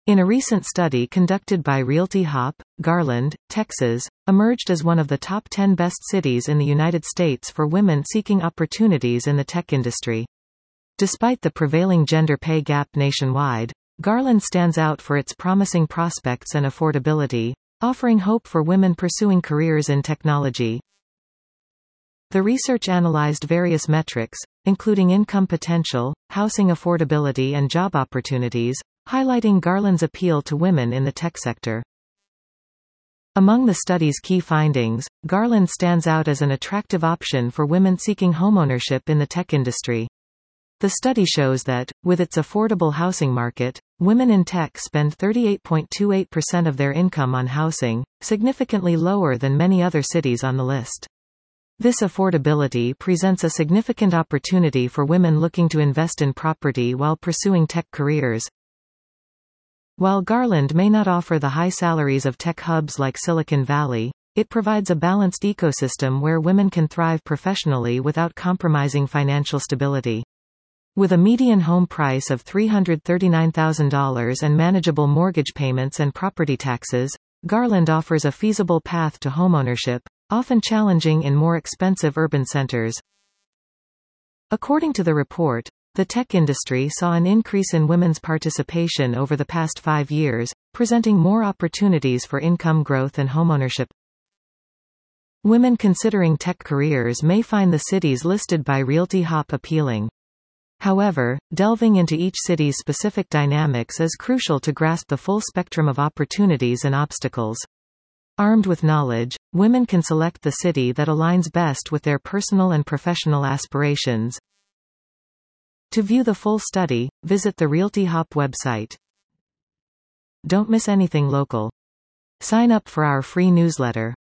In a recent study conducted by Realty Hop, Garland, Texas, emerged as one of the top 10 best cities in the United States for women seeking opportunities in the tech industry. Despite the prevailing gender pay gap nationwide, Garland stands out for its promising prospects and affordability, offering hope for women pursuing careers in technology. The research analyzed various metrics, including income potential, housing affordability and job opportunities, highlighting Garland's appeal to women in the tech sector. Among the study's key findings, Garland stands out as an attractive option for women seeking homeownership in the tech industry. The study shows that, with its affordable housing market, women in tech spend 38.28% of their income on housing, significantly lower than many other cities on the list. This affordability presents a significant opportunity for women looking to invest in property while pursuing tech careers. While Garland may not offer the high salaries of tech hubs like Silicon Valley, it provides a balanced ecosystem where women can thrive professionally without compromising financial stability. With a median home price of $339,000 and manageable mortgage payments and property taxes, Garland offers a feasible path to homeownership, often challenging in more expensive urban centers. According to the report, the tech industry saw an increase in women's participation over the past 5 years, presenting more opportunities for income growth and homeownership. Women considering tech careers may find the cities listed by Realty Hop appealing. However, delving into each city's specific dynamics is crucial to grasp the full spectrum of opportunities and obstacles. Armed with knowledge, women can select the city that aligns best with their personal and professional aspirations. To view the full study, visit the Realty Hop website. Don't miss anything local. Sign up for our free newsletter.